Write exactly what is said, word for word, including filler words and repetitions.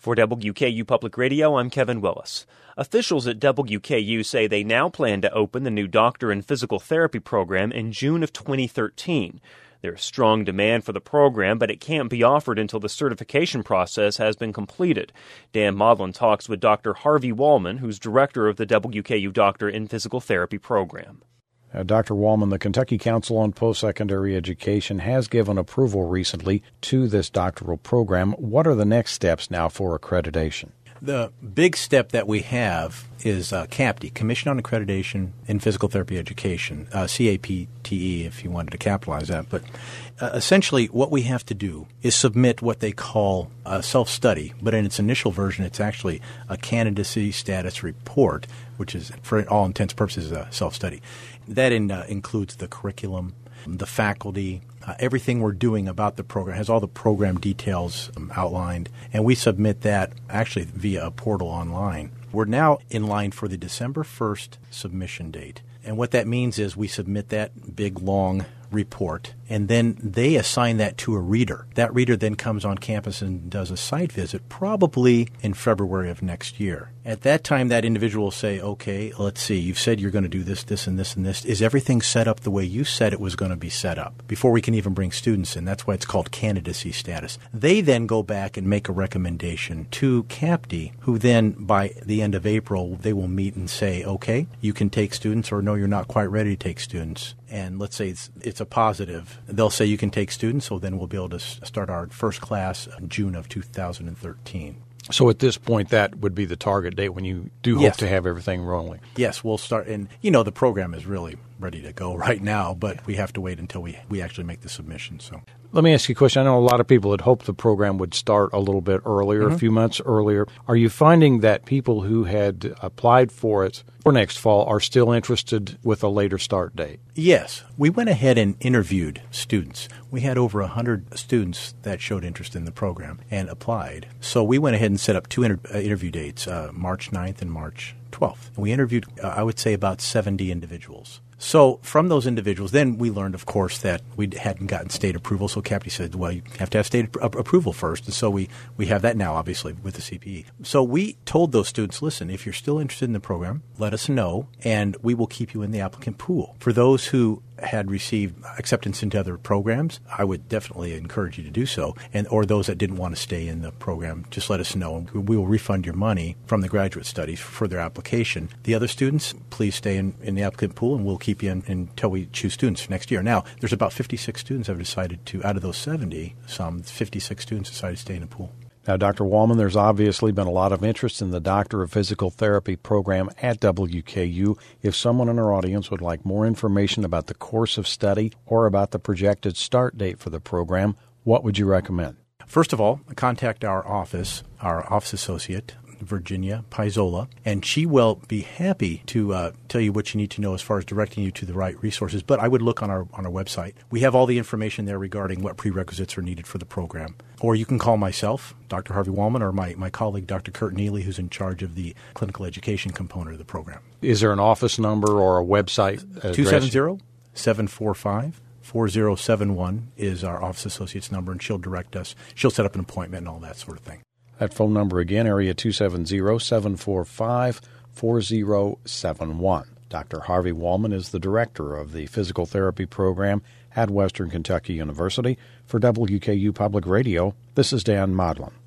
For W K U Public Radio, I'm Kevin Willis. Officials at W K U say they now plan to open the new doctor in physical therapy program in June of twenty thirteen. There's strong demand for the program, but it can't be offered until the certification process has been completed. Dan Modlin talks with Doctor Harvey Wallman, who's director of the W K U Doctor in Physical Therapy program. Uh, Doctor Wallman, the Kentucky Council on Post-Secondary Education has given approval recently to this doctoral program. What are the next steps now for accreditation? The big step that we have is uh, C A P T E, Commission on Accreditation in Physical Therapy Education, uh, C A P T E if you wanted to capitalize that. But uh, essentially what we have to do is submit what they call a self-study, but in its initial version it's actually a candidacy status report, which is for all intents and purposes a self-study. That in, uh, includes the curriculum, the faculty, uh, everything we're doing about the program, has all the program details um, outlined, and we submit that actually via a portal online. We're now in line for the December first submission date. And what that means is we submit that big, long report, and then they assign that to a reader. That reader then comes on campus and does a site visit, probably in February of next year. At that time, that individual will say, okay, let's see, you've said you're going to do this, this, and this, and this. Is everything set up the way you said it was going to be set up before we can even bring students in? That's why it's called candidacy status. They then go back and make a recommendation to C A P T E, who then, by the end of April, they will meet and say, okay, you can take students, or no, you're not quite ready to take students. And let's say it's, it's a positive. They'll say you can take students, so then we'll be able to start our first class in June of two thousand thirteen. So at this point, that would be the target date when you do Yes. hope to have everything rolling. Yes, we'll start. And, you know, the program is really ready to go right now, but we have to wait until we, we actually make the submission. So, Let me ask you a question. I know a lot of people had hoped the program would start a little bit earlier, Mm-hmm. a few months earlier. Are you finding that people who had applied for it for next fall are still interested with a later start date? yes, we went ahead and interviewed students. We had over one hundred students that showed interest in the program and applied. So we went ahead and set up two inter- uh, interview dates, uh, March ninth and March twelfth. And we interviewed, uh, I would say, about seventy individuals. So from those individuals, then we learned, of course, that we hadn't gotten state approval. So C A P T E said, well, you have to have state ap- approval first. And so we, we have that now, obviously, with the C P E. So we told those students, listen, if you're still interested in the program, let us know, and we will keep you in the applicant pool. For those who had received acceptance into other programs, I would definitely encourage you to do so. And or those that didn't want to stay in the program, just let us know, and we will refund your money from the graduate studies for their application. The other students, please stay in, in the applicant pool, and we'll keep you in, until we choose students for next year. Now, there's about fifty-six students that have decided to, out of those seventy, some fifty-six students decided to stay in the pool. Now, Doctor Wallman, there's obviously been a lot of interest in the Doctor of Physical Therapy program at W K U. If someone in our audience would like more information about the course of study or about the projected start date for the program, what would you recommend? First of all, contact our office, our office associate, Virginia Pizola, and she will be happy to uh, tell you what you need to know as far as directing you to the right resources. But I would look on our on our website. We have all the information there regarding what prerequisites are needed for the program. Or you can call myself, Doctor Harvey Wallman, or my, my colleague, Doctor Kurt Neely, who's in charge of the clinical education component of the program. Is there an office number or a website address? two seven zero, seven four five, four zero seven one is our office associate's number, and she'll direct us. She'll set up an appointment and all that sort of thing. That phone number again, area two seven zero, seven four five, four zero seven one. Doctor Harvey Wallman is the director of the physical therapy program at Western Kentucky University. For W K U Public Radio, this is Dan Modlin.